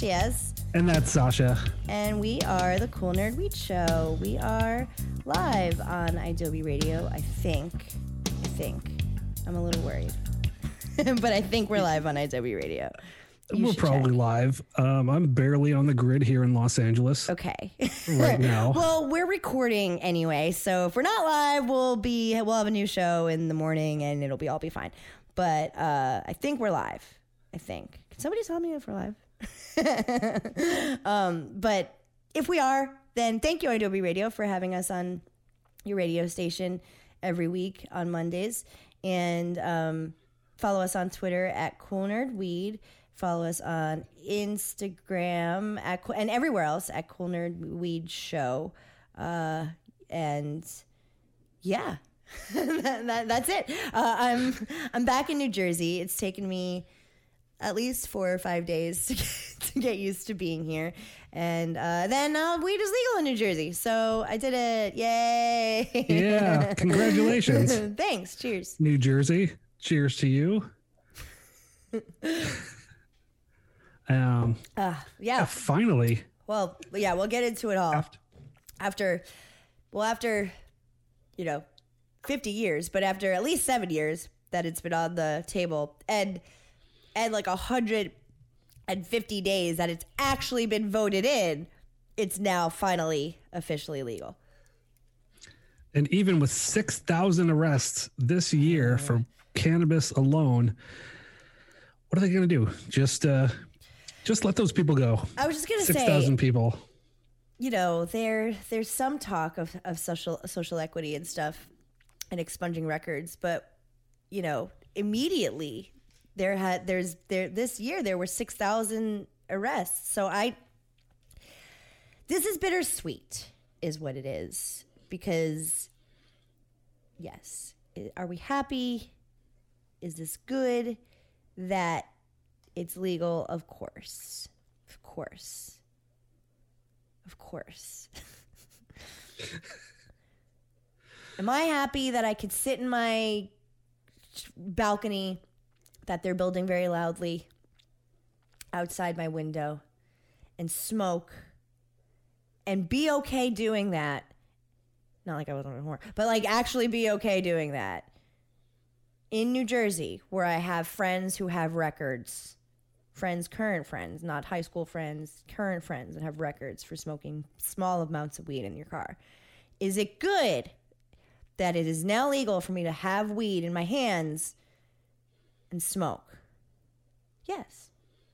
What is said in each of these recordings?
Matthias. And that's Sasha. And we are the Cool Nerd Weed Show. We are live on Adobe Radio, I think. I'm a little worried. But I think we're live on Adobe Radio. We're probably live. I'm barely on the grid here in Los Angeles. Okay. Right now. Well, we're recording anyway, so if we're not live, we'll have a new show in the morning and it'll all be fine. But I think we're live. I think. Can somebody tell me if we're live? But if we are, then thank you, Adobe Radio, for having us on your radio station every week on Mondays. And follow us on Twitter at Cool Nerd Weed. Follow us on Instagram and everywhere else at Cool Nerd Weed Show. And yeah, that's it. I'm back in New Jersey. It's taken me at least 4 or 5 days to get used to being here. And then weed is legal in New Jersey. So I did it. Yay. Yeah. Congratulations. Thanks. Cheers. New Jersey. Cheers to you. Yeah. Finally. Well, yeah, we'll get into it all. After 50 years, but after at least 7 years that it's been on the table and like 150 days that it's actually been voted in, it's now finally officially legal. And even with 6,000 arrests this year for cannabis alone, what are they going to do? Just let those people go. I was just going to say 6,000 people. You know, there's some talk of social equity and stuff and expunging records, but you know, immediately this year there were 6,000 arrests. So this is bittersweet is what it is, because yes, are we happy? Is this good that it's legal? Of course. Am I happy that I could sit in my balcony that they're building very loudly outside my window and smoke and be okay doing that? Not like I wasn't before, but like actually be okay doing that in New Jersey, where I have friends who have records. Current friends, not high school friends, current friends that have records for smoking small amounts of weed in your car. Is it good that it is now legal for me to have weed in my hands and smoke? Yes.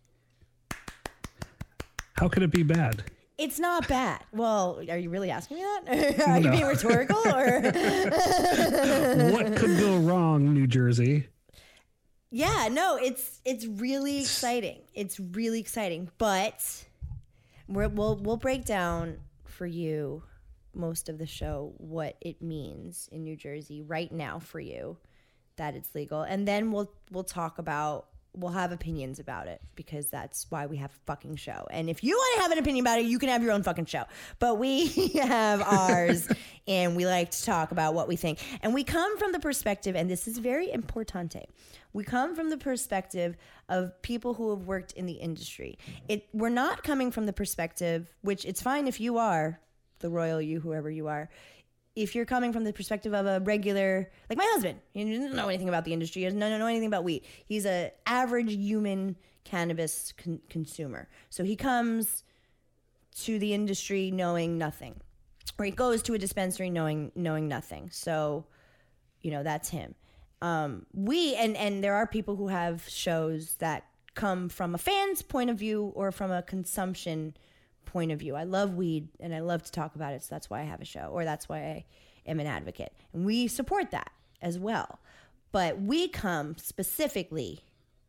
How could it be bad? It's not bad. Well, are you really asking me that? Are you being rhetorical? Or what could go wrong, New Jersey? Yeah, no, it's really exciting. It's really exciting, but we'll break down for you most of the show what it means in New Jersey right now for you that it's legal, and then we'll talk about. We'll have opinions about it, because that's why we have a fucking show. And if you want to have an opinion about it, you can have your own fucking show. But we have ours, and we like to talk about what we think. And we come from the perspective, and this is very importante, we come from the perspective of people who have worked in the industry. We're not coming from the perspective, which it's fine if you are, the royal you, whoever you are, if you're coming from the perspective of a regular, like my husband, he doesn't know anything about the industry, he doesn't know anything about weed. He's an average human cannabis consumer. So he comes to the industry knowing nothing, or he goes to a dispensary knowing nothing. So, you know, that's him. And there are people who have shows that come from a fan's point of view or from a consumption point of view. I love weed and I love to talk about it, so that's why I have a show, or that's why I am an advocate, and we support that as well. But we come specifically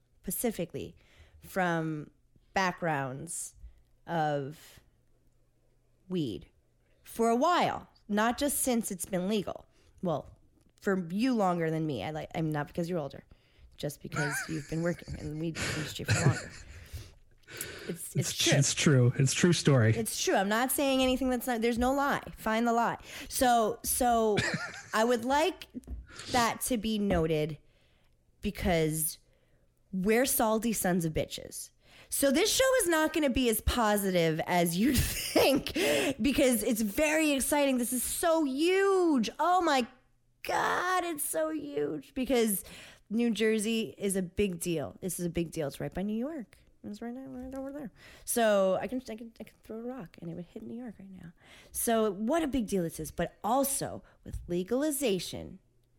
from backgrounds of weed for a while, not just since it's been legal. Well, for you longer than me. I'm not because you're older, just because you've been working in the weed industry for longer. It's true. It's true. It's true story. It's true. I'm not saying anything that's not. There's no lie. Find the lie. So I would like that to be noted, because we're salty sons of bitches. So this show is not going to be as positive as you think because it's very exciting. This is so huge. Oh my God, it's so huge because New Jersey is a big deal. This is a big deal. It's right by New York. It's right over there. So I can throw a rock and it would hit New York right now. So what a big deal this is. But also with legalization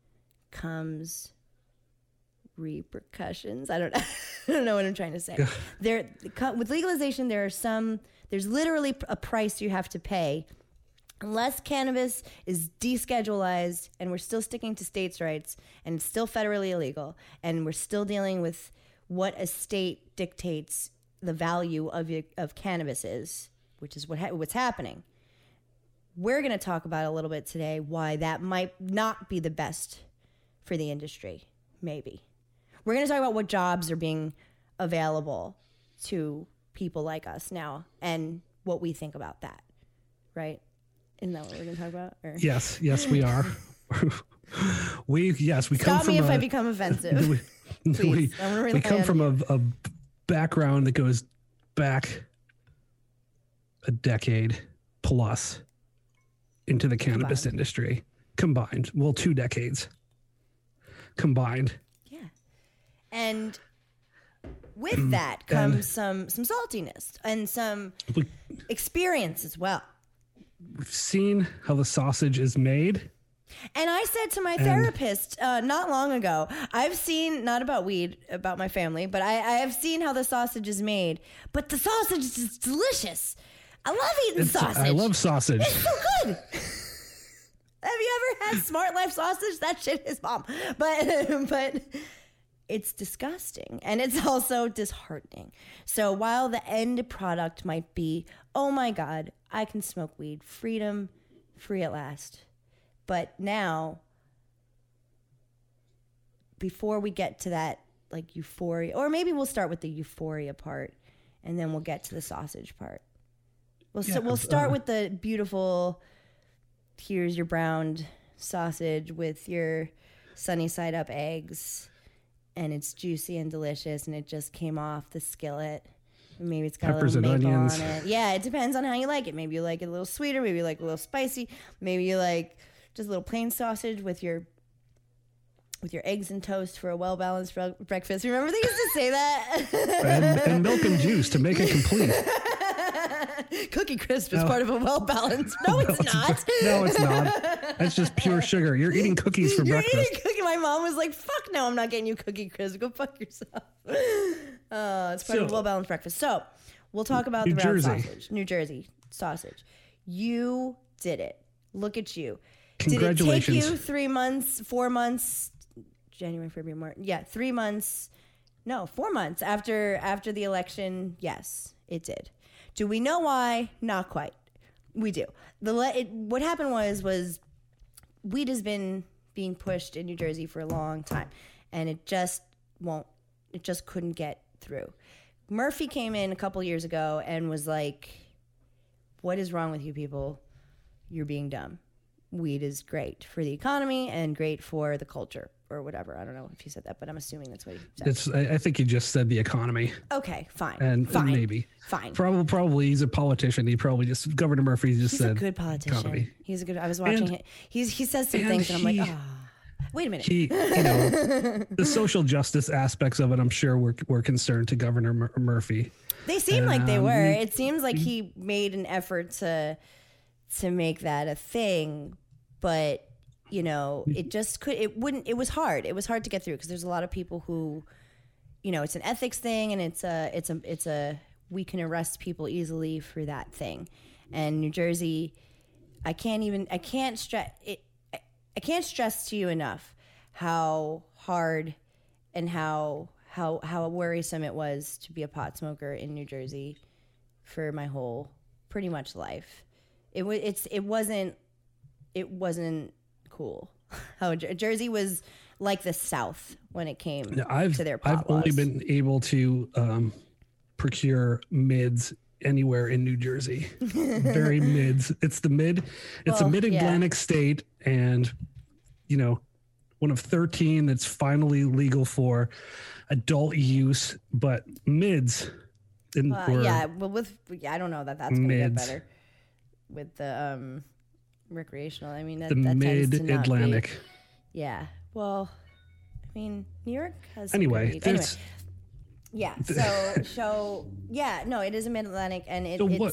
comes repercussions. I don't know what I'm trying to say. With legalization, there's literally a price you have to pay. Unless cannabis is deschedulized and we're still sticking to states' rights and it's still federally illegal and we're still dealing with what a state dictates the value of cannabis is, which is what's happening. We're going to talk about a little bit today why that might not be the best for the industry, maybe. We're going to talk about what jobs are being available to people like us now and what we think about that, right? Isn't that what we're going to talk about? Or? Yes, we are. we Stop come from me if I become offensive. Please. We come from a background that goes back a decade plus into the cannabis industry combined. Well, 2 decades combined. Yeah. And with that comes some saltiness and some experience as well. We've seen how the sausage is made. And I said to my therapist not long ago, I've seen, not about weed, about my family, but I have seen how the sausage is made. But the sausage is delicious. I love eating sausage. I love sausage. It's so good. Have you ever had Smart Life sausage? That shit is bomb. But it's disgusting. And it's also disheartening. So while the end product might be, oh my God, I can smoke weed. Freedom, free at last. But now, before we get to that, like, euphoria, or maybe we'll start with the euphoria part, and then we'll get to the sausage part. We'll start with the beautiful, here's your browned sausage with your sunny side up eggs, and it's juicy and delicious, and it just came off the skillet. Maybe it's got peppers a little maple and onions on it. Yeah, it depends on how you like it. Maybe you like it a little sweeter. Maybe you like it a little spicy. Maybe you like just a little plain sausage with your eggs and toast for a well-balanced breakfast. Remember they used to say that? and milk and juice to make it complete. Cookie Crisp is part of a well-balanced. No, it's not. No, it's not. That's just pure sugar. You're eating cookies for breakfast. Eating cookie. My mom was like, fuck no, I'm not getting you Cookie Crisp. Go fuck yourself. It's part of a well-balanced breakfast. So we'll talk about the brown sausage. New Jersey sausage. You did it. Look at you. Congratulations. Did it take you 3 months, 4 months, January, February, March? Yeah, 3 months. No, 4 months after the election. Yes, it did. Do we know why? Not quite. We do. What happened was weed has been being pushed in New Jersey for a long time, and it just couldn't get through. Murphy came in a couple years ago and was like, what is wrong with you people? You're being dumb. Weed is great for the economy and great for the culture or whatever. I don't know if he said that, but I'm assuming that's what he said. I think he just said the economy. Okay, fine. And maybe. Fine. Probably he's a politician. He probably just, Governor Murphy just said. He's a good politician. Economy. He's a good, I was watching it. He says some things and I'm like, wait a minute. The social justice aspects of it, I'm sure were concerned to Governor Murphy. They seem like they were. It seems like he made an effort to make that a thing. But, it was hard. It was hard to get through because there's a lot of people who, it's an ethics thing and it's a we can arrest people easily for that thing. And New Jersey, I can't stress to you enough how hard and how worrisome it was to be a pot smoker in New Jersey for my whole pretty much life. It wasn't cool. How Jersey was like the South when it came to their pot I've only been able to procure mids anywhere in New Jersey. Very mids. It's the mid. It's a mid-Atlantic state, and one of 13 that's finally legal for adult use. But mids Yeah, well, I don't know that that's going to get better with the recreational. I mean, that mid-Atlantic. Yeah. Well, I mean, New York has anyway. Yeah. So yeah, no, it is a mid-Atlantic, and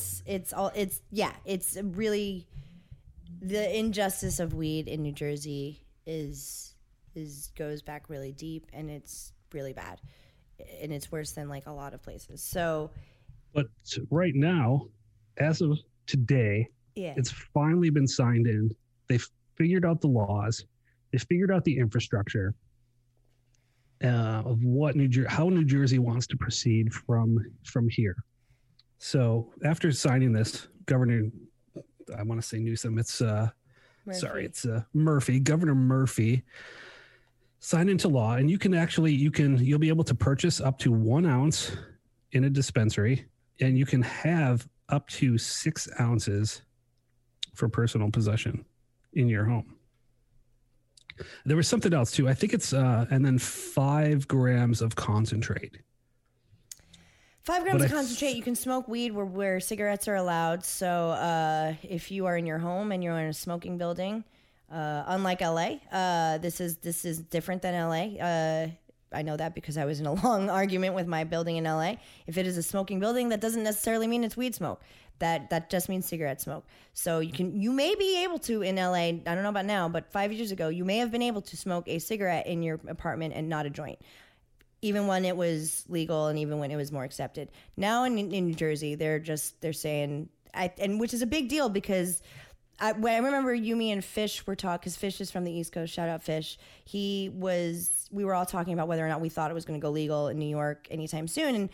it's really the injustice of weed in New Jersey goes back really deep, and it's really bad, and it's worse than like a lot of places. So, but right now, as of today, it's finally been signed in. They've figured out the laws. They figured out the infrastructure of what how New Jersey wants to proceed from here. So after signing this, Governor, I want to say Newsom, it's Murphy. Governor Murphy signed into law, and you'll be able to purchase up to 1 ounce in a dispensary, and you can have up to 6 ounces for personal possession in your home. There was something else too. I think it's and then 5 grams of concentrate. 5 grams of concentrate. You can smoke weed where cigarettes are allowed. So if you are in your home and you're in a smoking building, unlike LA, this is different than LA. I know that because I was in a long argument with my building in LA. If it is a smoking building, that doesn't necessarily mean it's weed smoke. That just means cigarette smoke. So you may be able to in LA, I don't know about now, but 5 years ago, you may have been able to smoke a cigarette in your apartment and not a joint, even when it was legal and even when it was more accepted. Now in New Jersey, they're saying, and which is a big deal because I remember Yumi and Fish were talking, because Fish is from the East Coast. Shout out Fish. We were all talking about whether or not we thought it was going to go legal in New York anytime soon. And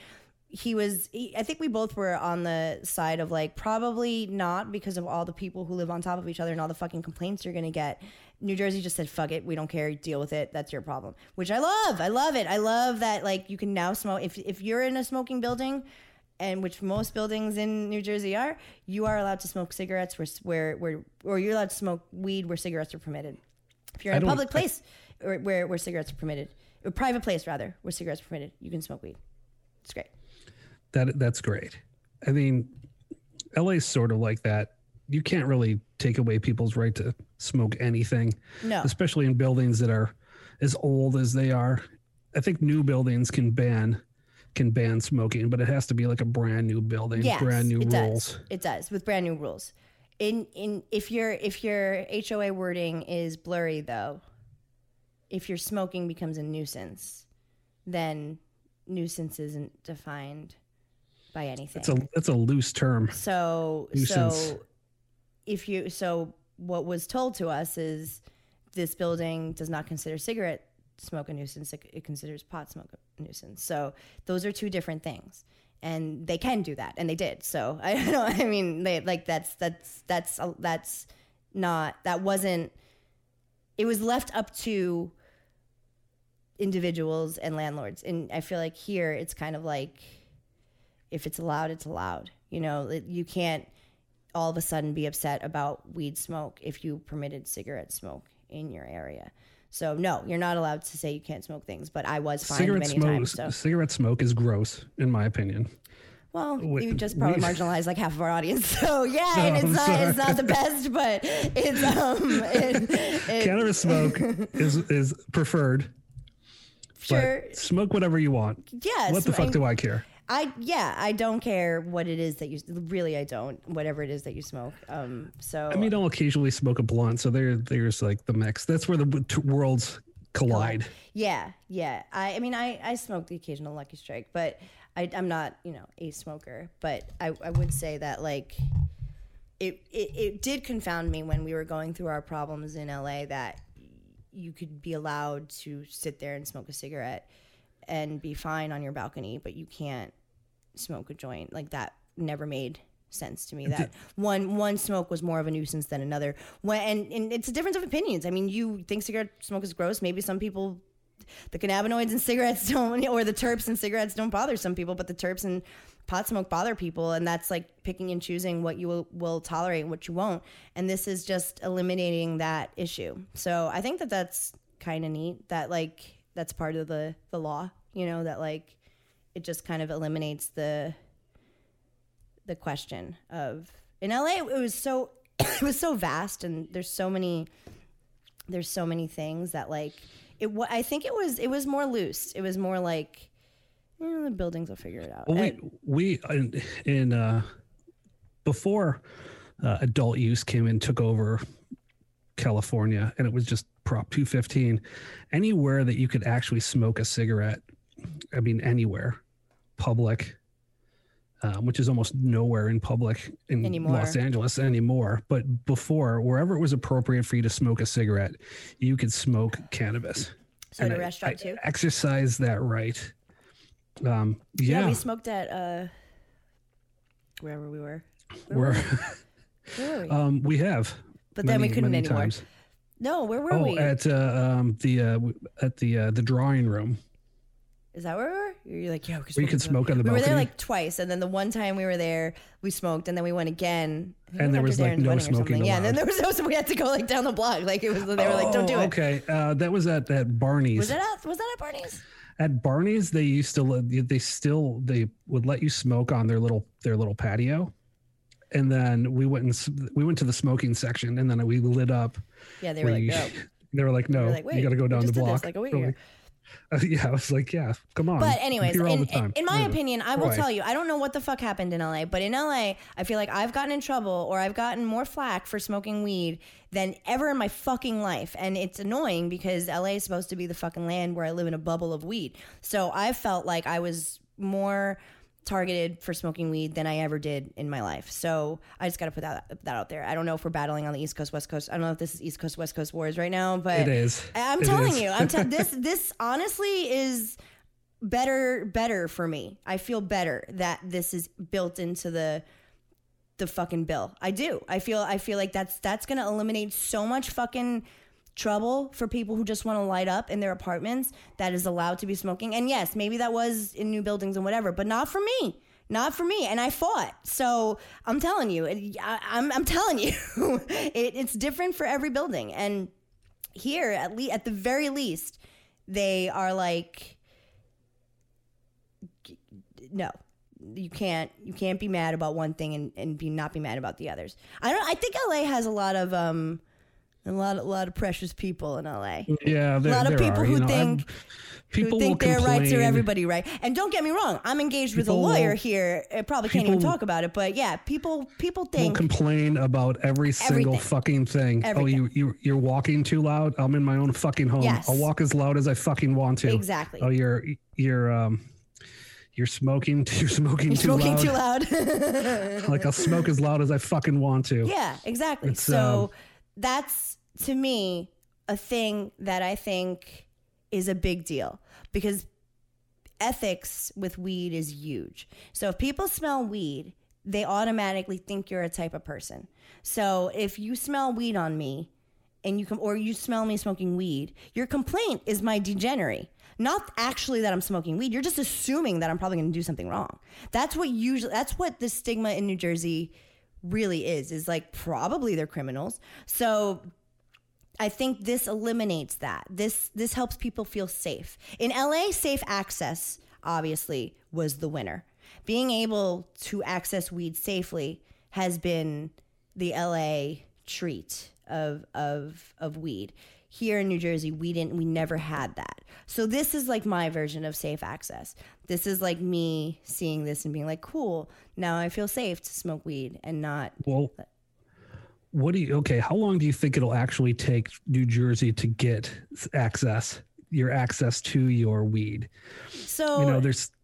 I think we both were on the side of like, probably not, because of all the people who live on top of each other and all the fucking complaints you're going to get. New Jersey just said, fuck it. We don't care. Deal with it. That's your problem, which I love. I love it. I love that. Like, you can now smoke if you're in a smoking building, and which most buildings in New Jersey are, you are allowed to smoke cigarettes or you're allowed to smoke weed where cigarettes are permitted. If you're in a public place where cigarettes are permitted, or private place rather, where cigarettes are permitted, you can smoke weed. It's great. That's great. I mean, LA's sort of like that. You can't really take away people's right to smoke anything. No. Especially in buildings that are as old as they are. I think new buildings can ban smoking, but it has to be like a brand new building, brand new rules. It does, with brand new rules. If your HOA wording is blurry though, if your smoking becomes a nuisance, then nuisance isn't defined by anything. That's a loose term. So what was told to us is this building does not consider cigarette smoke a nuisance. It considers pot smoke a nuisance. So those are two different things, and they can do that, and they did. So I don't know. I mean, it was left up to individuals and landlords. And I feel like here it's kind of like, if it's allowed, it's allowed. You know, you can't all of a sudden be upset about weed smoke if you permitted cigarette smoke in your area. So no, you're not allowed to say you can't smoke things, but I was fined many times. So. Cigarette smoke is gross, in my opinion. Well, you just probably marginalized like half of our audience. So yeah, and it's not the best, but it's cannabis smoke is preferred. Sure. But smoke whatever you want. Yeah. What the fuck do I care? I don't care what it is that you really, I don't, whatever it is that you smoke. So I mean, I'll occasionally smoke a blunt. So there's like the mix. That's where the worlds collide. Yeah. I mean, I smoke the occasional Lucky Strike, but I'm not, a smoker, but I would say that like it did confound me when we were going through our problems in LA that you could be allowed to sit there and smoke a cigarette and be fine on your balcony, but you can't smoke a joint. Like, that never made sense to me. That one smoke was more of a nuisance than another. And it's a difference of opinions. I mean, you think cigarette smoke is gross. Maybe some people, the cannabinoids in cigarettes don't, or the terps in cigarettes don't bother some people, but the terps in pot smoke bother people. And that's like picking and choosing what you will tolerate and what you won't. And this is just eliminating that issue. So I think that that's kind of neat, that like, that's part of the law, that like it just kind of eliminates the the question of, in LA, it was so it was so vast, and there's so many things that like I think it was more loose. It was more like, the buildings will figure it out. Well, we in before adult use came and took over California, and it was just Prop 215. Anywhere that you could actually smoke a cigarette, I mean, anywhere, public, which is almost nowhere in public in Los Angeles anymore. But before, wherever it was appropriate for you to smoke a cigarette, you could smoke cannabis. So at a restaurant too? Exercise that right. Yeah, we smoked at wherever we were. Where were we? We have. But then we couldn't anymore. Times. No, where were we? At the drawing room. Is that where we were? You're like, yeah, we could smoke on the balcony. We were there like twice, and then the one time we were there, we smoked, and then we went again. And there was like no smoking allowed. Yeah, and then there was no, so we had to go like down the block. Like it was, they were like, don't do it. Okay, that was at Barney's. Was that at Barney's? At Barney's, they would let you smoke on their little patio. And then we went to the smoking section, and then we lit up. Yeah, they were like, no. They were like, no, you got to go down the block. Like a week here. Yeah, I was like, yeah, come on. But anyways, in my opinion, I will tell you, I don't know what the fuck happened in LA, but in LA, I feel like I've gotten in trouble or I've gotten more flack for smoking weed than ever in my fucking life. And it's annoying because LA is supposed to be the fucking land where I live in a bubble of weed. So I felt like I was more targeted for smoking weed than I ever did in my life. So I just got to put that out there. I don't know if we're battling on the East Coast, West Coast. I don't know if this is East Coast, West Coast wars right now, but it is. I'm telling you, this honestly is better for me. I feel better that this is built into the fucking bill. I do. I feel like that's going to eliminate so much fucking trouble for people who just want to light up in their apartments that is allowed to be smoking. And yes, maybe that was in new buildings and whatever, but not for me. And I fought. So I'm telling you, I'm telling you, it's different for every building. And here, at the very least, they are like, no, you can't be mad about one thing and not be mad about the others. I think LA has a lot of a lot of precious people in LA. Yeah, a lot of people who think their rights are everybody right. And don't get me wrong, I'm engaged with a lawyer here. I probably can't even talk about it, but yeah, people think will complain about every single fucking thing. Everything. Oh, you're walking too loud. I'm in my own fucking home. Yes. I'll walk as loud as I fucking want to. Exactly. Oh, you're smoking too loud. Like I'll smoke as loud as I fucking want to. Yeah, exactly. So that's, to me, a thing that I think is a big deal because ethics with weed is huge. So if people smell weed, they automatically think you're a type of person. So if you smell weed on me and you smell me smoking weed, your complaint is my degenerate. Not actually that I'm smoking weed. You're just assuming that I'm probably going to do something wrong. That's what the stigma in New Jersey really is like probably they're criminals. So I think this eliminates that. This helps people feel safe. In LA, safe access obviously was the winner. Being able to access weed safely has been the LA treat of weed. Here in New Jersey, we never had that. So this is like my version of safe access. This is like me seeing this and being like, cool, now I feel safe to smoke weed and not. Well, how long do you think it'll actually take New Jersey to get access to your weed? So,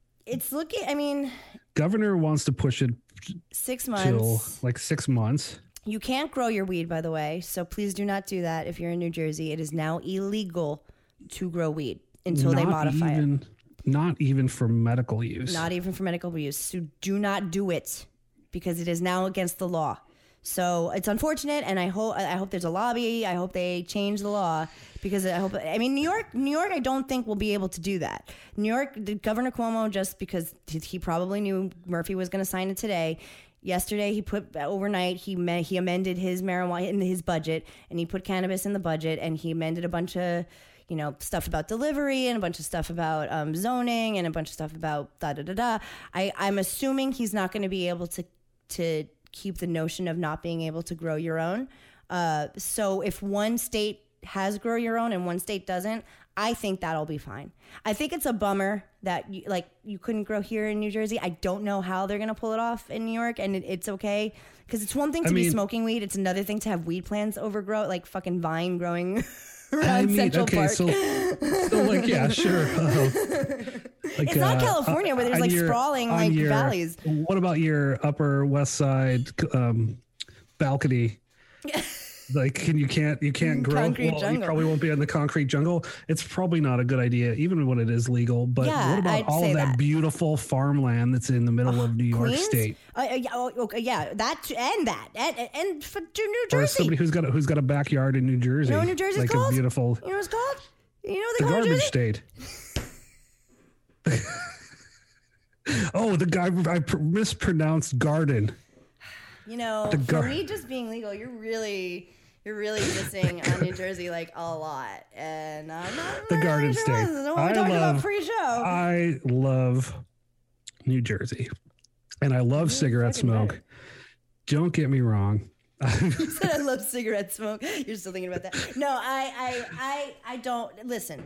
governor wants to push it 6 months. Till 6 months. You can't grow your weed, by the way, so please do not do that if you're in New Jersey. It is now illegal to grow weed until they modify it. Not even for medical use. Not even for medical use. So do not do it because it is now against the law. So it's unfortunate, and I hope there's a lobby. I hope they change the law because New York, I don't think will be able to do that. New York, Governor Cuomo, just because he probably knew Murphy was going to sign it today. Yesterday, overnight, he amended his marijuana in his budget, and he put cannabis in the budget, and he amended a bunch of, stuff about delivery and a bunch of stuff about zoning and a bunch of stuff about da-da-da-da. I'm assuming he's not going to be able to to keep the notion of not being able to grow your own. So if one state has grow your own and one state doesn't, I think that'll be fine. I think it's a bummer that you couldn't grow here in New Jersey. I don't know how they're gonna pull it off in New York, and it's okay because it's one thing to be smoking weed. It's another thing to have weed plants overgrow, like fucking vine growing around Central Park. So like, yeah, sure. Like, it's not California where there's like sprawling like valleys. What about your Upper West Side balcony? Like, you can't grow. Concrete well, jungle. You probably won't be in the concrete jungle. It's probably not a good idea, even when it is legal. But what about all of that beautiful farmland that's in the middle of New York State? Yeah, and for New Jersey. Or somebody who's got a backyard in New Jersey. You know what New Jersey's like called? A beautiful. You know what it's called? You know the garbage Jersey? state. Oh, the guy I mispronounced garden. You know, for me just being legal, you're really dissing on New Jersey like a lot, and I'm not the Garden State. I love New Jersey, and I love cigarette smoke. Better. Don't get me wrong. You said I love cigarette smoke. You're still thinking about that? No, I don't. Listen,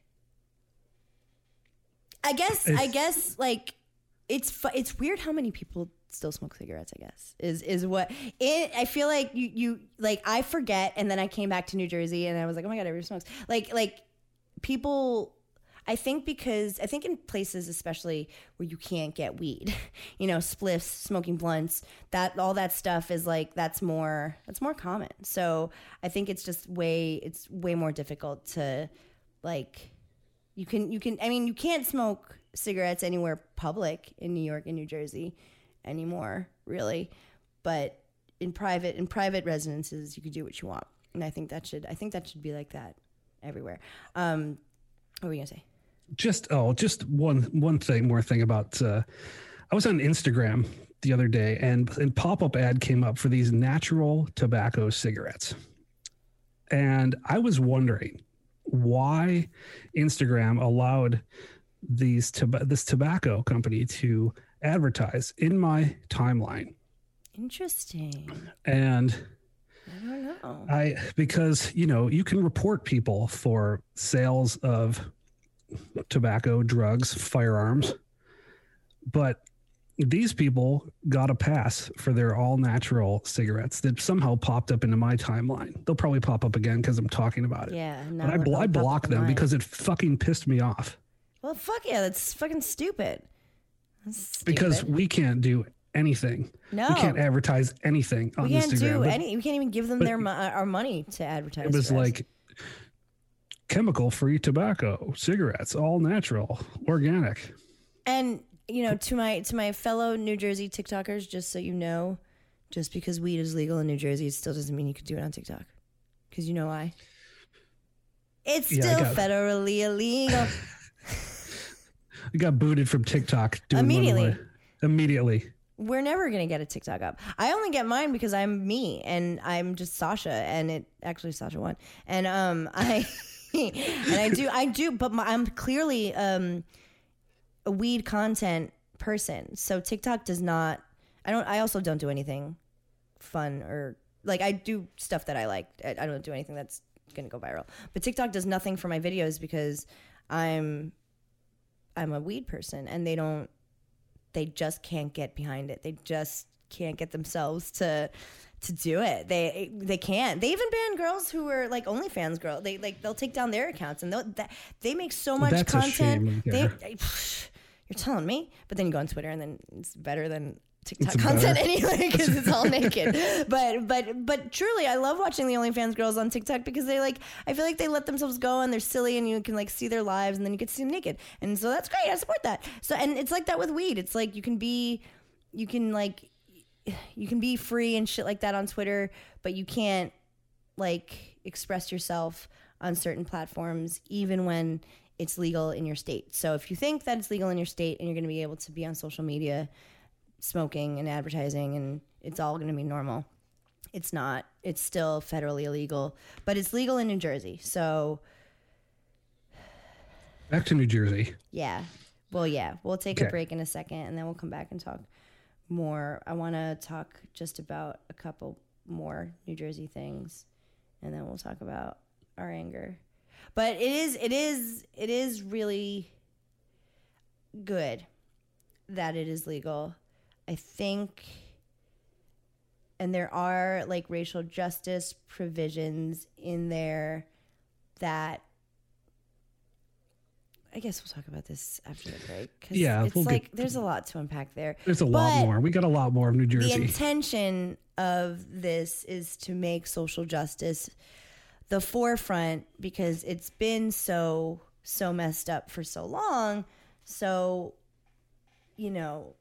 I guess like it's weird how many people still smoke cigarettes, I guess, is what it. I feel like you like, I forget, and then I came back to New Jersey and I was like, oh my God, everybody smokes. Like people, I think in places especially where you can't get weed, you know, spliffs, smoking blunts, that all that stuff is like, that's more common. So I think it's just way more difficult to like, you can't smoke cigarettes anywhere public in New York and New Jersey anymore, really, but in private residences you could do what you want, and I think that should be like that everywhere. What were you gonna say? Just one more thing about I was on Instagram the other day, and pop-up ad came up for these natural tobacco cigarettes, and I was wondering why Instagram allowed this tobacco company to advertise in my timeline. Interesting. And I don't know. Because, you know, you can report people for sales of tobacco, drugs, firearms, but these people got a pass for their all natural cigarettes that somehow popped up into my timeline. They'll probably pop up again because I'm talking about it. Yeah. But I blocked them because it fucking pissed me off. Well, fuck yeah, that's fucking stupid. Because we can't do anything. No, we can't advertise anything on Instagram. We can't even give them our money to advertise. It was like chemical-free tobacco, cigarettes, all natural, organic. And you know, to my fellow New Jersey TikTokers, just so you know, just because weed is legal in New Jersey, it still doesn't mean you could do it on TikTok. Because you know why? It's still federally illegal. We got booted from TikTok immediately. We're never going to get a TikTok up. I only get mine because I'm me and I'm just Sasha, and it actually Sasha won. And I do, but I'm clearly a weed content person. So TikTok does not, I also don't do anything fun or like, I do stuff that I like. I don't do anything that's going to go viral. But TikTok does nothing for my videos because I'm a weed person, and they just can't get behind it. They just can't get themselves to do it. They can't. They even ban girls who are like OnlyFans girls. They'll take down their accounts, and they make so much content. You're telling me, but then you go on Twitter, and then it's better than TikTok content anyway because it's all naked. But truly, I love watching the OnlyFans girls on TikTok because I feel like they let themselves go and they're silly, and you can like see their lives, and then you get to see them naked, and so that's great. I support that. So, and it's like that with weed. It's like you can be free and shit like that on Twitter, but you can't like express yourself on certain platforms even when it's legal in your state. So if you think that it's legal in your state and you're going to be able to be on social media smoking and advertising and it's all going to be normal, it's not. It's still federally illegal, but it's legal in New Jersey. So back to New Jersey. Yeah. Well, yeah, we'll take a break in a second, and then we'll come back and talk more. I want to talk just about a couple more New Jersey things, and then we'll talk about our anger. But it is really good that it is legal. I think, and there are like racial justice provisions in there that I guess we'll talk about this after the break. Yeah, it's there's a lot to unpack there. There's a lot more. We got a lot more of New Jersey. The intention of this is to make social justice the forefront because it's been so messed up for so long. So, you know,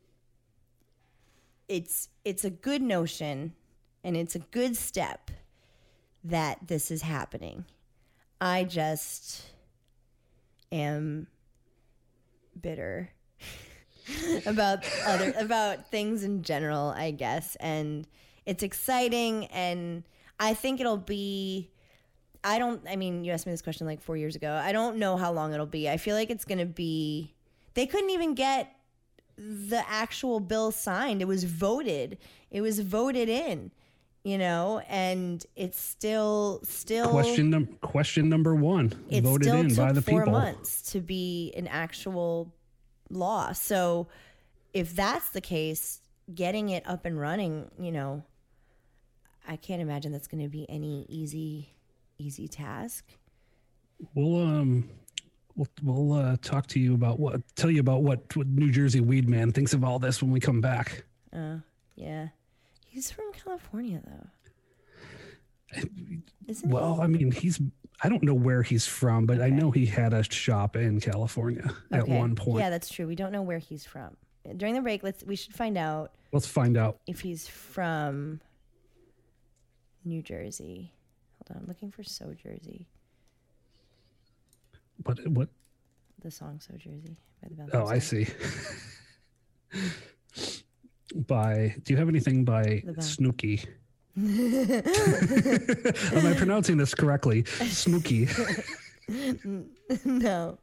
it's a good notion and it's a good step that this is happening. I just am bitter about things in general, I guess, and it's exciting, and I think it'll be. You asked me this question like 4 years ago. I don't know how long it'll be. I feel like it's going to be. They couldn't even get the actual bill signed. It was voted. It was voted in. You know, and it's still question number one. It voted still in took by the 4 people. months to be an actual law. So if that's the case, getting it up and running, you know, I can't imagine that's going to be any easy task. We'll talk to you about tell you about what New Jersey Weed Man thinks of all this when we come back. Yeah. He's from California, though. Isn't he? I mean, I don't know where he's from, but okay. I know he had a shop in California at one point. Yeah, that's true. We don't know where he's from. During the break, we should find out. Let's find out if he's from New Jersey. Hold on, I'm looking for So Jersey. What? The song So Jersey by the Bell. Oh, I see. Do you have anything by Snooki? Am I pronouncing this correctly? Snooki. No.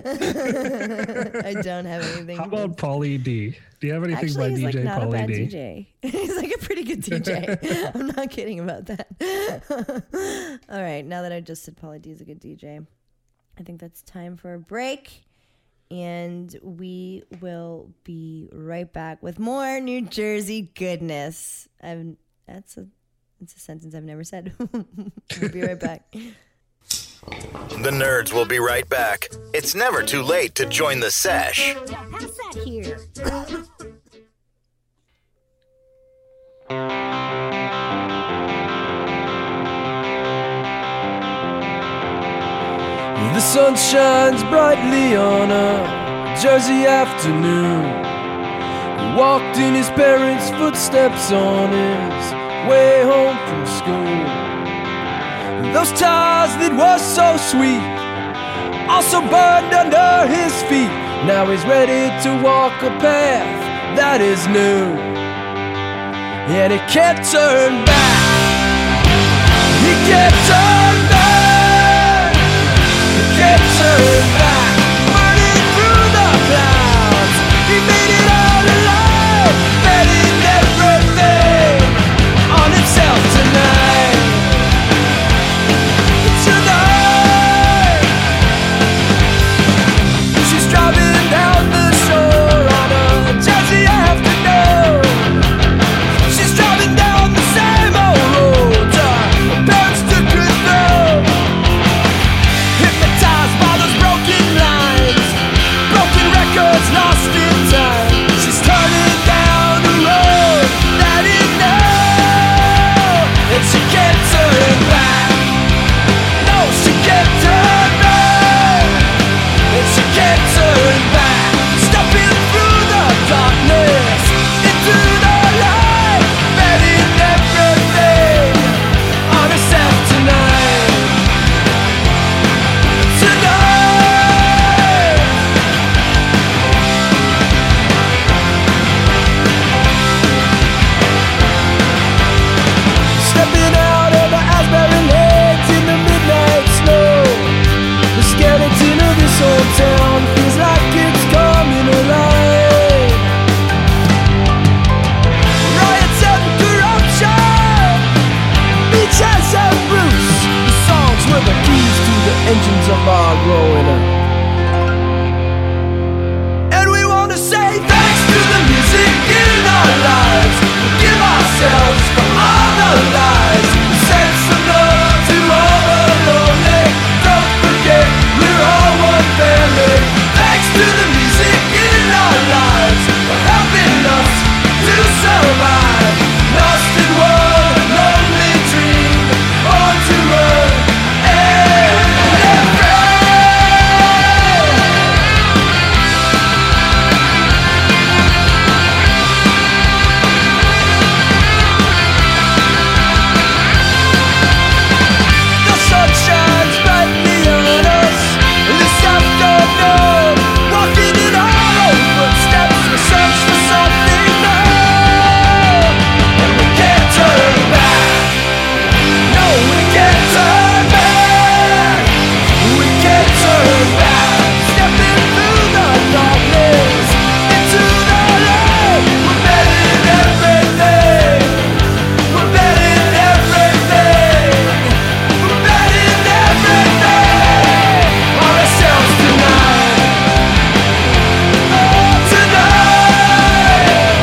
I don't have anything. How about Pauly D? Do you have anything by he's DJ not Pauly a bad D? DJ. He's like a pretty good DJ. I'm not kidding about that. All right, now that I just said Pauly D is a good DJ, I think that's time for a break. And we will be right back with more New Jersey goodness. It's a sentence I've never said. We'll be right back. The nerds will be right back. It's never too late to join the sesh. Pass that here. The sun shines brightly on a Jersey afternoon. He walked in his parents' footsteps on his way home from school. Those ties that were so sweet also burned under his feet. Now he's ready to walk a path that is new, and he can't turn back. He can't turn back. He can't turn back. Burning through the clouds, he made it out alive, betting everything on himself tonight. She's driving down the shore on a Jersey afternoon. She's driving down the same old road her parents took her were the keys to the engines of our growing up. And we want to say thanks to the music in our lives. Give ourselves for all the lies. Send some love to all the lonely. Don't forget we're all one family. Thanks to the music in our lives for helping us to survive. Lost in one lonely dream, born to run and live. The sun shines brightly on us this afternoon. Walking in our own footsteps, we search for something new. And we can't turn back. No, we can't turn back. We can't turn back. Stepping through the darkness into the light. We're better than everything. We're better than everything. We're better than everything. Ourselves tonight. Oh, tonight.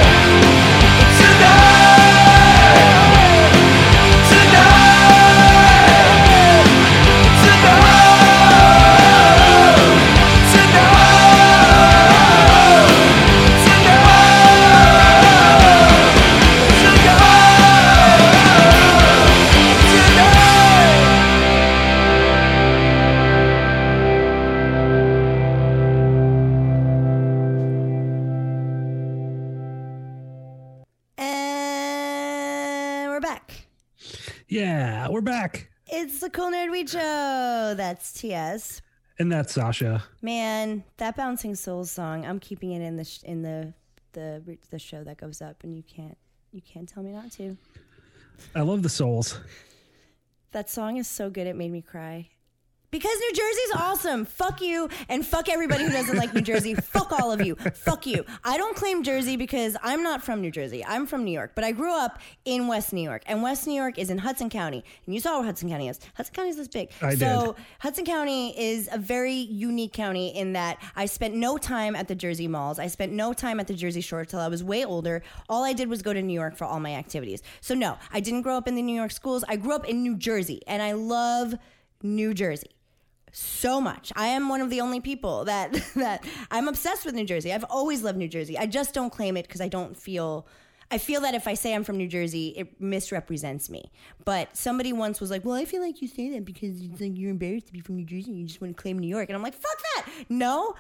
And we're back. Yeah, we're back. It's the Cool Nerd Weed Show. That's TS. And that's Sasha. Man, that Bouncing Souls song, I'm keeping it in the show that goes up, and you can't tell me not to. I love the Souls. That song is so good it made me cry. Because New Jersey's awesome. Fuck you and fuck everybody who doesn't like New Jersey. Fuck all of you. Fuck you. I don't claim Jersey because I'm not from New Jersey. I'm from New York, but I grew up in West New York, and West New York is in Hudson County. And you saw where Hudson County is. Hudson County is this big. So Hudson County is a very unique county in that I spent no time at the Jersey malls. I spent no time at the Jersey Shore till I was way older. All I did was go to New York for all my activities. So no, I didn't grow up in the New York schools. I grew up in New Jersey, and I love New Jersey so much. I am one of the only people that I'm obsessed with New Jersey. I've always loved New Jersey. I just don't claim it because I feel that if I say I'm from New Jersey, it misrepresents me. But somebody once was like, well, I feel like you say that because it's like you're embarrassed to be from New Jersey and you just want to claim New York. And I'm like, fuck that. No.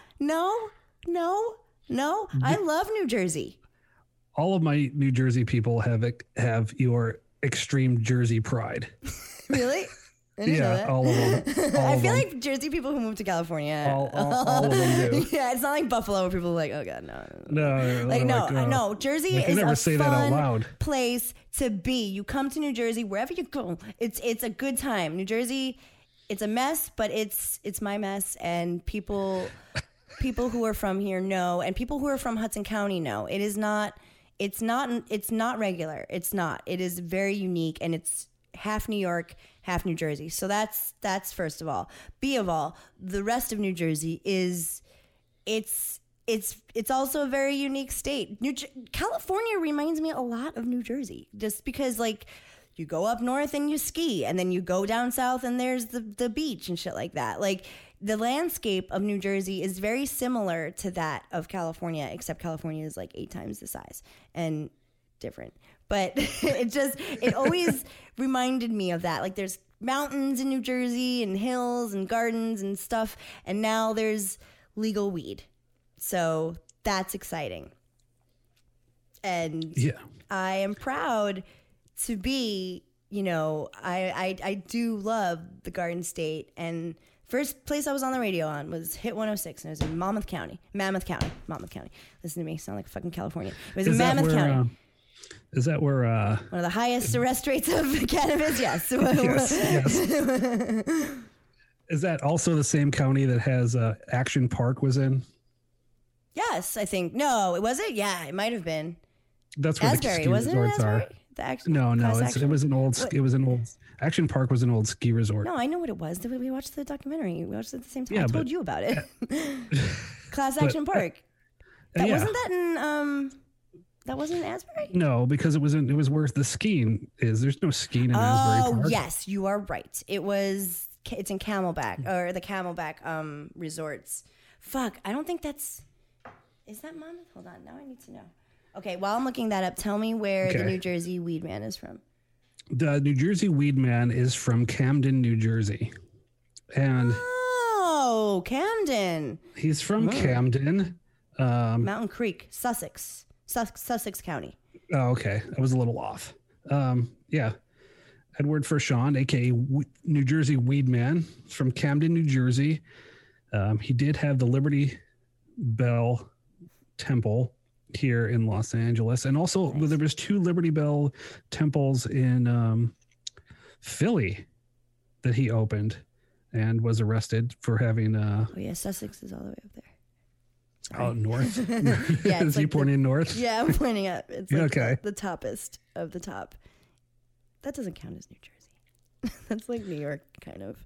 I love New Jersey. All of my New Jersey people have your extreme Jersey pride. Really? Yeah, all of them. I feel like Jersey people who move to California. All of them do. Yeah, it's not like Buffalo where people are like, oh God, no. No. Jersey is a fun place to be. You come to New Jersey, wherever you go, it's a good time. New Jersey, it's a mess, but it's my mess, and people who are from here know, and people who are from Hudson County know. It's not regular. It's not. It is very unique, and it's half New York, half New Jersey. So that's first of all. B of all, the rest of New Jersey is it's also a very unique state. California reminds me a lot of New Jersey, just because like you go up north and you ski, and then you go down south and there's the beach and shit like that. Like the landscape of New Jersey is very similar to that of California, except California is like 8 times the size and different. But it always reminded me of that. Like there's mountains in New Jersey and hills and gardens and stuff. And now there's legal weed. So that's exciting. And yeah. I am proud to be, I do love the Garden State. And first place I was on the radio on was Hit 106, and it was in Mammoth County. Listen to me, sound like fucking California. It was in Mammoth County. Is that where one of the highest arrest rates of cannabis? Yes. yes. Is that also the same county that has Action Park was in? Yes, I think. No, was it? Yeah, it might have been. That's where Asbury, the wasn't it? Asbury? No, Class it was an old. What? It was an old. Action Park was an old ski resort. No, I know what it was. We watched the documentary. We watched it at the same time. Yeah, I told you about it. Class Action Park. That wasn't that in that wasn't in Asbury? No, because it was where the skiing is. There's no skiing in Asbury Park. Oh, yes, you are right. It's in Camelback or the Camelback resorts. Fuck, I don't think is that Monmouth? Hold on, now I need to know. Okay, while I'm looking that up, tell me where the New Jersey Weed Man is from. The New Jersey Weed Man is from Camden, New Jersey. And Camden. He's from Camden. Mountain Creek, Sussex County. Oh, okay. I was a little off. Yeah. Edward Fershon, aka New Jersey Weed Man, from Camden, New Jersey. He did have the Liberty Bell Temple here in Los Angeles, and also there was 2 Liberty Bell temples in Philly that he opened, and was arrested for having. Sussex is all the way up there. Oh, north. Yeah, is he pointing north? Yeah, I'm pointing up. It's like okay. the toppest of the top. That doesn't count as New Jersey. That's like New York, kind of.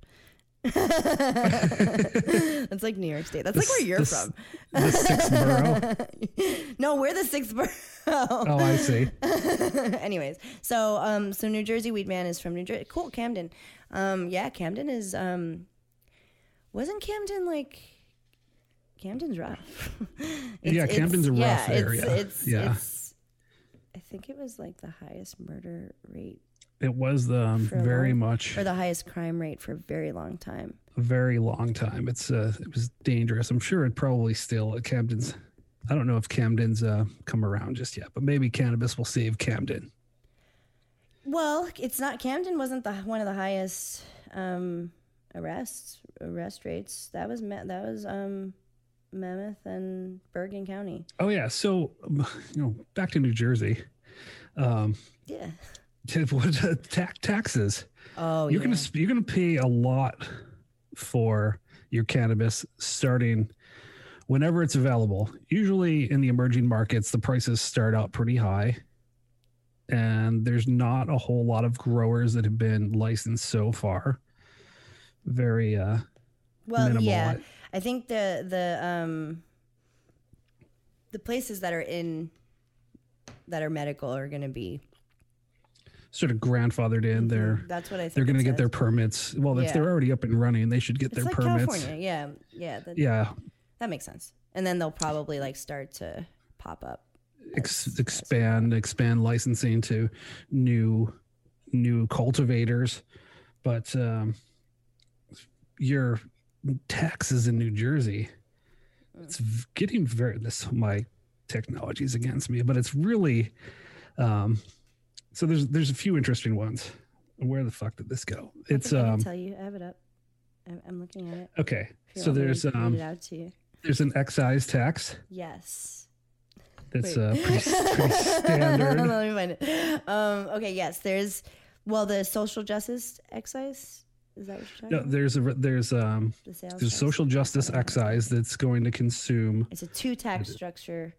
That's like New York State. That's like where you're from. The 6th borough. No, we're the 6th borough. Oh, I see. Anyways, so New Jersey Weed Man is from New Jersey. Cool, Camden. Camden is wasn't Camden like Camden's rough. Camden's a rough area. It's I think it was like the highest murder rate. It was the highest crime rate for a very long time. A very long time. It was dangerous. I'm sure it probably still at Camden's. I don't know if Camden's come around just yet, but maybe cannabis will save Camden. Well, it's not. Camden wasn't one of the highest arrest rates. That was Mammoth and Bergen County. Oh yeah. So back to New Jersey. Yeah. Taxes. Oh, you're gonna pay a lot for your cannabis starting whenever it's available. Usually in the emerging markets, the prices start out pretty high, and there's not a whole lot of growers that have been licensed so far. Very minimal. Yeah. I think the places that are medical are going to be sort of grandfathered in. That's what I think. They're going to get their permits. Well, if they're already up and running, they should get their like permits. California. Yeah. That makes sense. And then they'll probably start to pop up. Expand licensing to new cultivators, but your taxes in New Jersey, it's getting my technology's against me, but it's really so there's a few interesting ones. Where the fuck did this go? It's I can tell you, I have it up. I'm looking at it. Okay, so there's read it out to you. There's an excise tax. Yes. That's pretty standard. Let me find it. Okay, yes, there's the social justice excise. Is that what you're talking about? There's social justice excise that's going to consume. It's a 2 tax structure.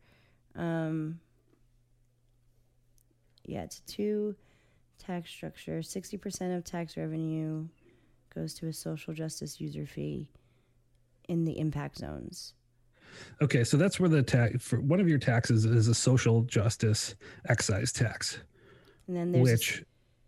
It's a 2 tax structure. 60% of tax revenue goes to a social justice user fee in the impact zones. Okay, so that's where the tax for one of your taxes is a social justice excise tax, and then there's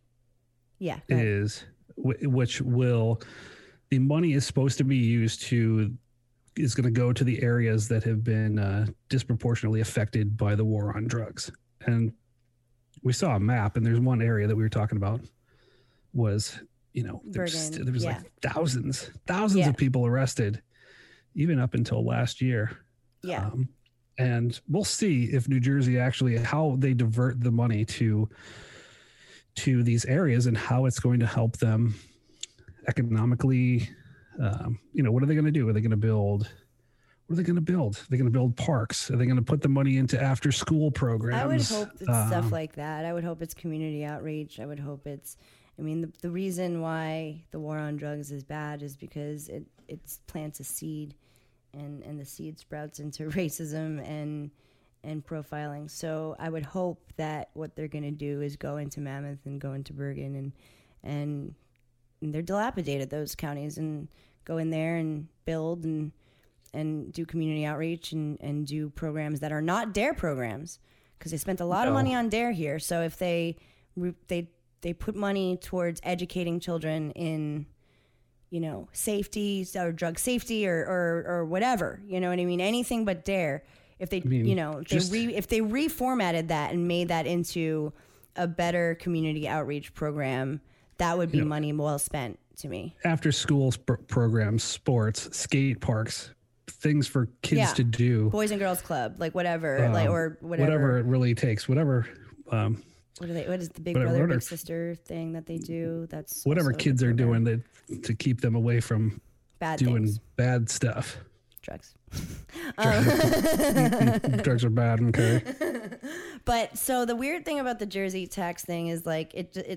the money is supposed to be used is going to go to the areas that have been disproportionately affected by the war on drugs. And we saw a map, and there's one area that we were talking about was there was like thousands of people arrested, even up until last year. Yeah. And we'll see if New Jersey actually, how they divert the money to these areas and how it's going to help them economically. What are they going to do? Are they going to build? What are they going to build? Are they going to build parks? Are they going to put the money into after school programs? I would hope it's stuff like that. I would hope it's community outreach. I would hope the reason why the war on drugs is bad is because it plants a seed, and the seed sprouts into racism and profiling. So I would hope that what they're going to do is go into Mammoth and go into Bergen and they're dilapidated, those counties, and go in there and build and do community outreach and do programs that are not DARE programs, because they spent a lot of money on DARE here. So if they put money towards educating children in, you know, safety or drug safety or whatever, you know what I mean? Anything but DARE. If they, if they reformatted that and made that into a better community outreach program, that would be money well spent to me. After school programs, sports, skate parks, things for kids to do. Boys and Girls Club, like whatever, or whatever. Whatever it really takes, whatever. What is the Big Brother, Big Sister thing that they do? That's whatever kids are doing to keep them away from doing things. Bad stuff. Drugs. Drugs are bad, okay. But so the weird thing about the Jersey tax thing is like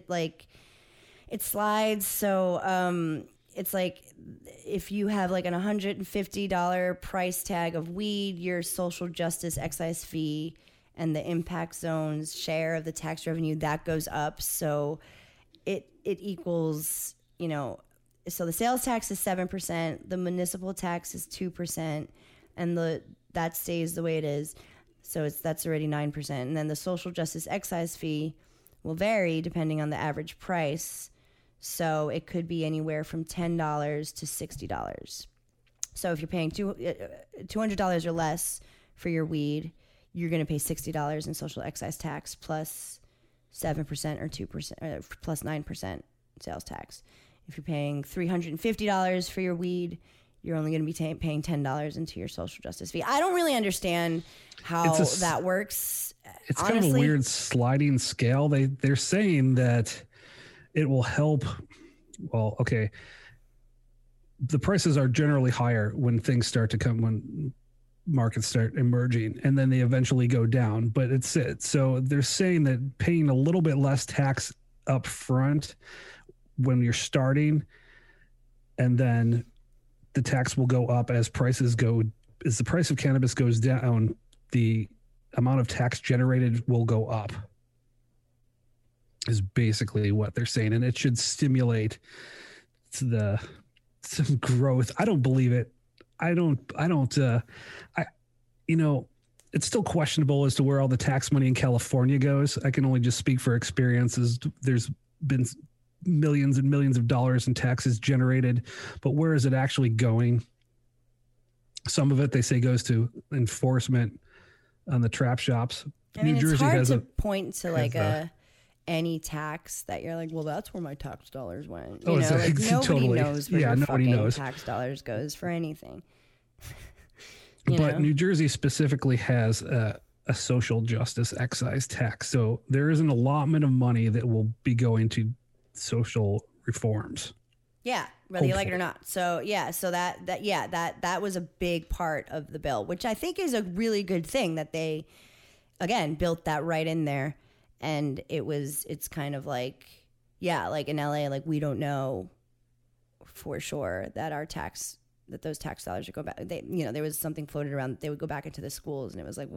it slides. So it's like if you have like an $150 price tag of weed, your social justice excise fee and the impact zone's share of the tax revenue, that goes up. So it equals, you know, so the sales tax is 7%, the municipal tax is 2%, and that stays the way it is. So that's already 9%. And then the social justice excise fee will vary depending on the average price. So it could be anywhere from $10 to $60. So if you're paying $200 or less for your weed, you're going to pay $60 in social excise tax plus 7% or 2% plus 9% sales tax. If you're paying $350 for your weed, you're only going to be paying $10 into your social justice fee. I don't really understand how that works. It's honestly kind of a weird sliding scale. They're saying that it will help. Well, okay. The prices are generally higher when things start to come, when markets start emerging, and then they eventually go down. But so they're saying that paying a little bit less tax up front when you're starting, and then the tax will go up as the price of cannabis goes down, the amount of tax generated will go up, is basically what they're saying. And it should stimulate some growth. I don't believe it. It's still questionable as to where all the tax money in California goes. I can only just speak for experiences. There's been millions and millions of dollars in taxes generated, but where is it actually going? Some of it, they say, goes to enforcement on the trap shops. I mean, New Jersey it's hard to point to any tax that you're like, well, that's where my tax dollars went. You know, like nobody knows where your fucking tax dollars goes for anything. But New Jersey specifically has a social justice excise tax. So there is an allotment of money that will be going to social reforms. Yeah, whether you like it or not. So yeah, so that was a big part of the bill, which I think is a really good thing that they, again, built that right in there. And it's kind of like, yeah, like in LA, like we don't know for sure that those tax dollars would go back. There was something floated around that they would go back into the schools, and it was like,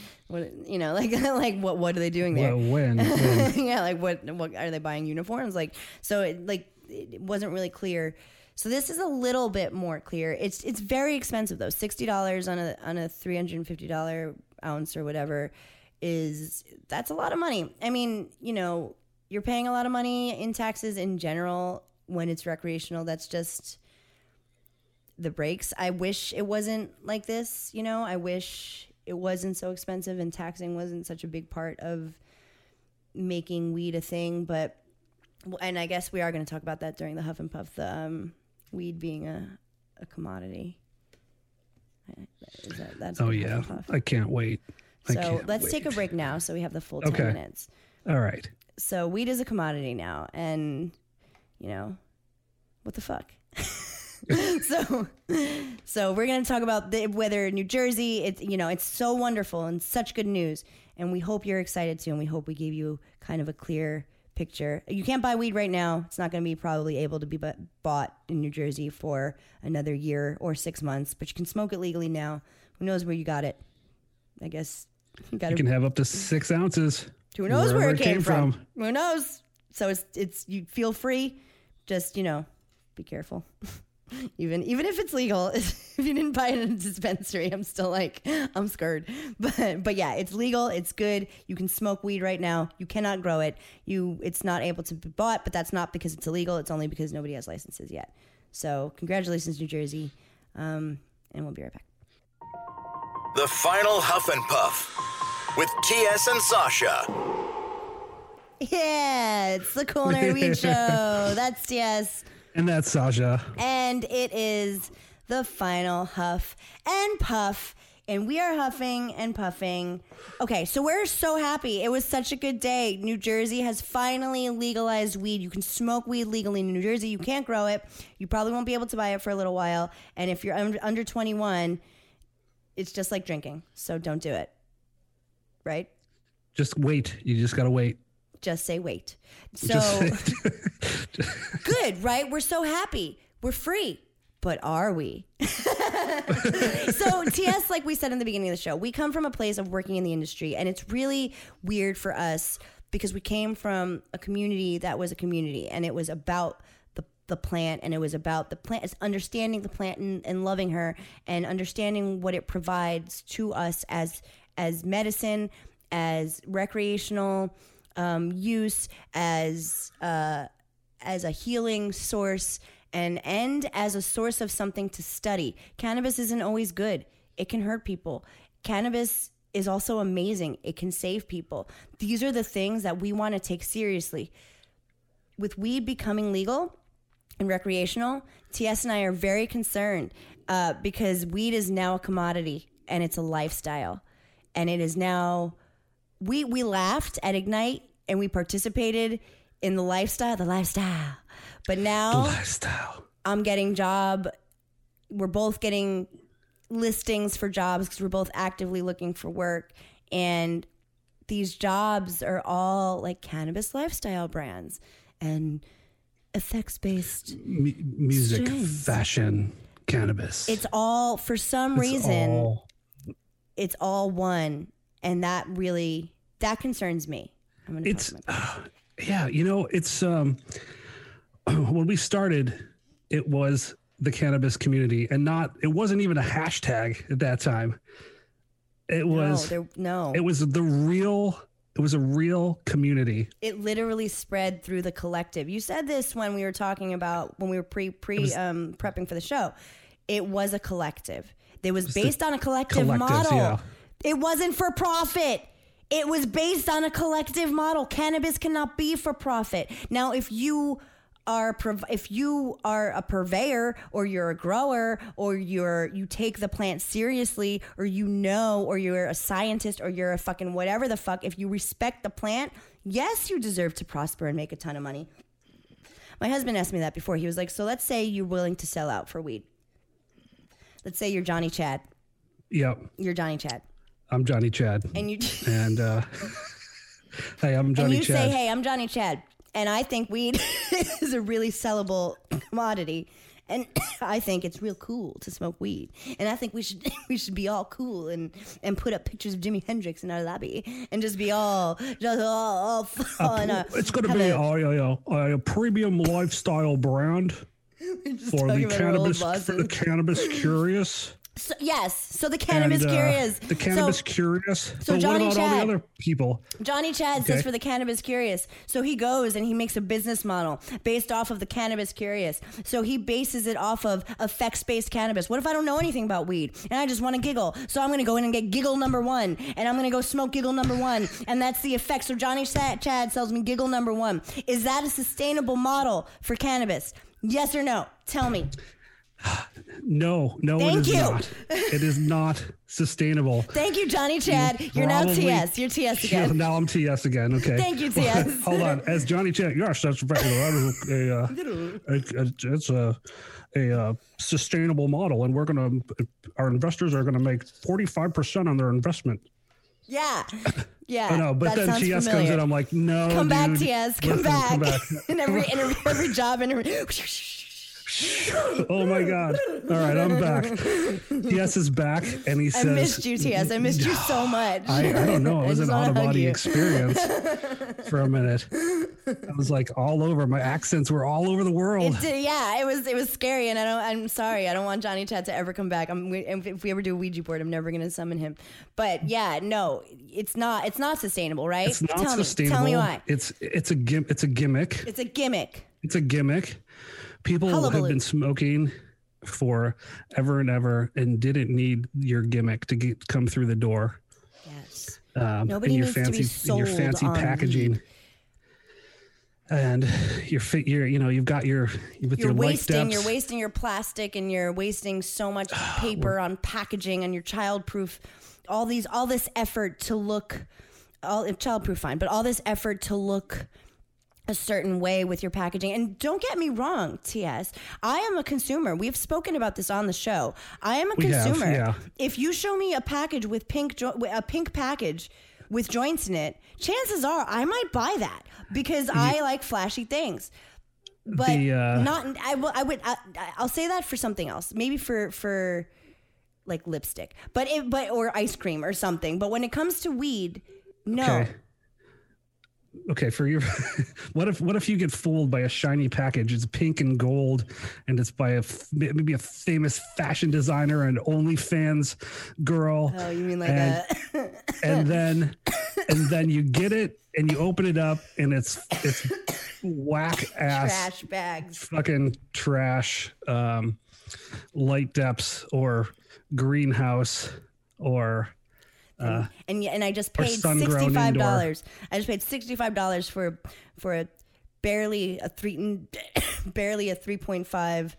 what are they doing there? Well, when? Yeah, like what are they buying uniforms? Like, so it wasn't really clear. So this is a little bit more clear. It's very expensive though. $60 on a $350 ounce or whatever that's a lot of money. I mean, you're paying a lot of money in taxes in general when it's recreational. That's just the breaks. I wish it wasn't like this. I wish it wasn't so expensive and taxing wasn't such a big part of making weed a thing. And I guess we are going to talk about that during the Huff and Puff, the weed being a commodity. That's oh yeah, I can't wait. So let's take a break now so we have the full 10 minutes. All right. So weed is a commodity now, and what the fuck? So we're going to talk about whether New Jersey, it's so wonderful and such good news, and we hope you're excited too, and we hope we gave you kind of a clear picture. You can't buy weed right now. It's not going to be probably able to be bought in New Jersey for another year or 6 months, but you can smoke it legally now. Who knows where you got it? I guess You can have up to 6 ounces. Who knows where it came from? Who knows? So it's you feel free. Just, be careful. Even if it's legal, if you didn't buy it in a dispensary, I'm still like, I'm scared. But yeah, it's legal. It's good. You can smoke weed right now. You cannot grow it. It's not able to be bought, but that's not because it's illegal. It's only because nobody has licenses yet. So congratulations, New Jersey. And we'll be right back. The final Huff and Puff with TS and Sasha. Yeah, it's the Culinary Weed Show. That's TS. And that's Sasha. And it is the final Huff and Puff. And we are huffing and puffing. Okay, so we're so happy. It was such a good day. New Jersey has finally legalized weed. You can smoke weed legally in New Jersey. You can't grow it. You probably won't be able to buy it for a little while. And if you're under 21, it's just like drinking. So don't do it. Right? Just wait. You just got to wait. Just say wait. So good, right? We're so happy. We're free. But are we? So TS, like we said in the beginning of the show, we come from a place of working in the industry, and it's really weird for us because we came from a community that was a community, and it was about the plant, and it was about the plant, it's understanding the plant and loving her and understanding what it provides to us as medicine, as recreational use, as a healing source, and as a source of something to study. Cannabis isn't always good. It can hurt people. Cannabis is also amazing. It can save people. These are the things that we want to take seriously. With weed becoming legal and recreational, TS and I are very concerned because weed is now a commodity and it's a lifestyle. And it is now, we laughed at Ignite and we participated in the lifestyle. But now I'm getting we're both getting listings for jobs because we're both actively looking for work. And these jobs are all like cannabis lifestyle brands and effects-based music, strains. Fashion, cannabis. It's all, for some reason, it's all one. And that concerns me. I'm going to talk about that. Yeah, it's when we started, it was the cannabis community, and it wasn't even a hashtag at that time. It was It was a real community. It literally spread through the collective. You said this when we were talking about when we were prepping for the show. It was a collective. It was based on a collective model. Yeah. It wasn't for profit. It was based on a collective model. Cannabis cannot be for profit. Now, if you are a purveyor, or you're a grower, or you take the plant seriously, or or you're a scientist, or you're a fucking whatever the fuck, if you respect the plant, yes, you deserve to prosper and make a ton of money. My husband asked me that before. He was like, so let's say you're willing to sell out for weed. Let's say you're Johnny Chad. Yep. You're Johnny Chad. I'm Johnny Chad. And you and hey, I'm Johnny Chad. And you say, hey, I'm Johnny Chad. And I think weed is a really sellable commodity. And I think it's real cool to smoke weed. And I think we should be all cool and put up pictures of Jimi Hendrix in our lobby and just be all fun. It's going to be a premium lifestyle for the cannabis curious. So, yes. So the cannabis curious. The cannabis curious. So but Johnny what about Chad, all the other people? Johnny Chad says for the cannabis curious. So he goes and he makes a business model based off of the cannabis curious. So he bases it off of effects-based cannabis. What if I don't know anything about weed and I just want to giggle? So I'm going to go in and get giggle number 1 and I'm going to go smoke giggle number 1 and that's the effect. So Johnny Chad sells me giggle number 1. Is that a sustainable model for cannabis? Yes or no? Tell me. No, it is not. It is not sustainable. Thank you, Johnny Chad. You're now TS. You're TS again. Now I'm TS again. Okay. Thank you, TS. Hold on. As Johnny Chad, yes, that's it's a sustainable model, and our investors are gonna make 45% on their investment. Yeah. I know, but then TS comes in. I'm like, no, come back, TS. Come back. In every job interview. Oh my God. All right, I'm back. TS is back, and he says, I missed you, TS. I missed you so much. I don't know. It was an out-of-body experience for a minute. I was like all over. My accents were all over the world. It was scary, and I'm sorry. I don't want Johnny Chad to ever come back. If we ever do a Ouija board, I'm never going to summon him. But yeah, no, it's not sustainable, right? It's not sustainable. Tell me why. It's a gimmick. It's a gimmick. It's a gimmick. People have been smoking for ever and ever and didn't need your gimmick to come through the door. Yes. Nobody needs to be sold in your fancy packaging. Weed. And you've got your wasting your plastic, and you're wasting so much paper on packaging, and your childproof, all this effort to look, childproof fine, but all this effort to look a certain way with your packaging. And don't get me wrong, TS, I am a consumer. We've spoken about this on the show. I am a consumer. Yeah. If you show me a package with a pink package with joints in it, chances are I might buy that because I like flashy things. But I'll say that for something else. Maybe for like lipstick, or ice cream or something. But when it comes to weed, no. Okay, for your what if you get fooled by a shiny package? It's pink and gold, and it's by maybe a famous fashion designer and OnlyFans girl. Oh, you mean like and then you get it and you open it up and it's whack ass trash bags, fucking trash, light depths or greenhouse or. And I just paid $65. I just paid $65 for a barely a 3.5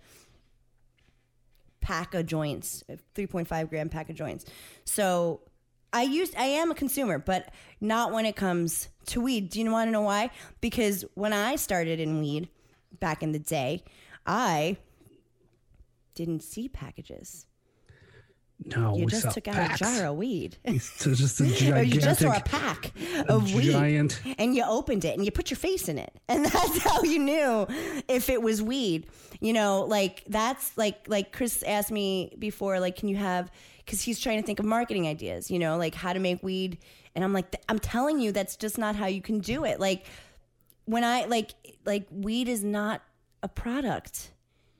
pack of joints, 3.5 gram pack of joints. So I am a consumer, but not when it comes to weed. Do you want to know why? Because when I started in weed back in the day, I didn't see packages. No, you just took out a jar of weed. So just a gigantic, or you just saw a pack of weed, and you opened it and you put your face in it, and that's how you knew if it was weed. Like that's like Chris asked me before, like, can you have? Because he's trying to think of marketing ideas, like how to make weed, and I'm like, I'm telling you, that's just not how you can do it. Like when I like weed is not a product.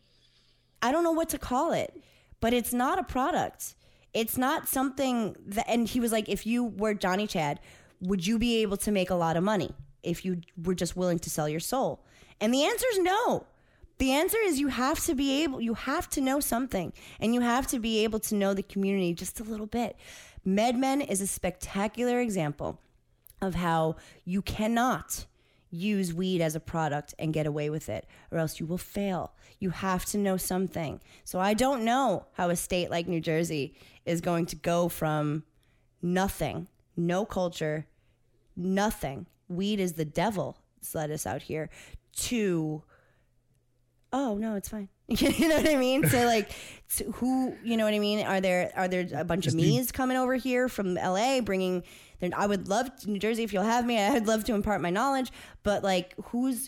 I don't know what to call it. But it's not a product. It's not something that, and he was like, if you were Johnny Chad, would you be able to make a lot of money if you were just willing to sell your soul? And the answer is no. The answer is you have to know something, and you have to be able to know the community just a little bit. MedMen is a spectacular example of how you cannot use weed as a product and get away with it, or else you will fail. You have to know something. So I don't know how a state like New Jersey is going to go from nothing, no culture, nothing. Weed is the devil, let us out here, to, oh no, it's fine. You know what I mean? So like, who, you know what I mean? Are there a bunch of me's coming over here from LA bringing? I would love New Jersey if you'll have me. I'd love to impart my knowledge, but like, who's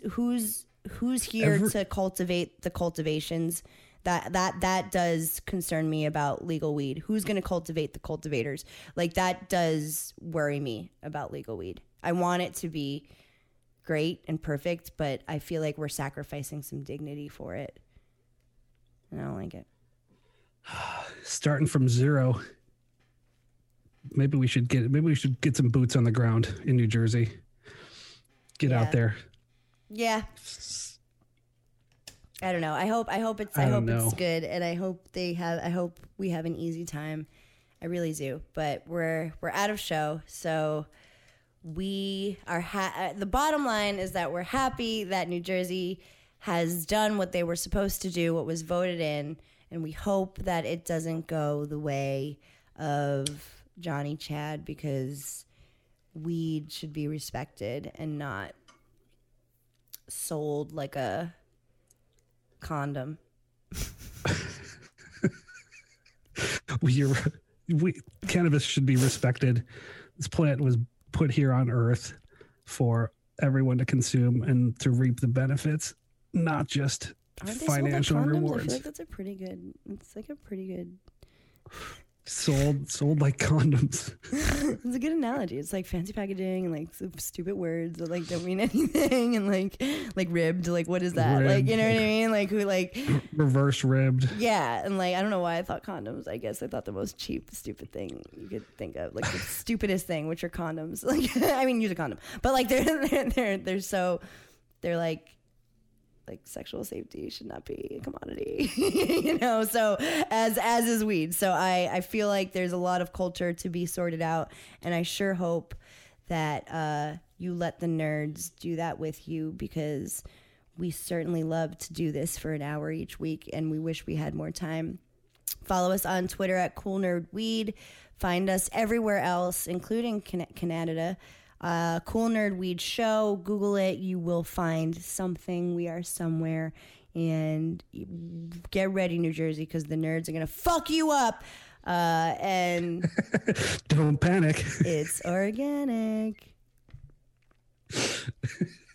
here to cultivate the cultivations? That does concern me about legal weed. Who's going to cultivate the cultivators? Like that does worry me about legal weed. I want it to be great and perfect, but I feel like we're sacrificing some dignity for it. And I don't like it. Starting from zero. Maybe we should get some boots on the ground in New Jersey. Get out there. Yeah. I don't know. I hope it's good, and I hope we have an easy time. I really do. But we're out of show, so we are the bottom line is that we're happy that New Jersey has done what they were supposed to do, what was voted in, and we hope that it doesn't go the way of Johnny Chad, because weed should be respected and not sold like a condom. Cannabis should be respected. This plant was put here on Earth for everyone to consume and to reap the benefits, not just Aren't they financial sold like condoms? rewards. I feel like that's a pretty good. It's like a pretty good. Sold like condoms. It's a good analogy. It's like fancy packaging and like stupid words that like don't mean anything and like ribbed. Like what is that? Ribbed. Like you know what I mean? Like who like reverse ribbed. Yeah, and like I don't know why I thought condoms. I guess I thought the most cheap, stupid thing you could think of, like the stupidest thing, which are condoms. Like I mean, use a condom, but like they're like sexual safety should not be a commodity, you know, so as is weed. So I feel like there's a lot of culture to be sorted out, and I sure hope that you let the nerds do that with you, because we certainly love to do this for an hour each week, and we wish we had more time. Follow us on Twitter at Cool Nerd Weed. Find us everywhere else, including Canada. Cool Nerd Weed Show. Google it. You will find something. We are somewhere. And get ready, New Jersey, because the nerds are going to fuck you up. And don't panic. It's organic.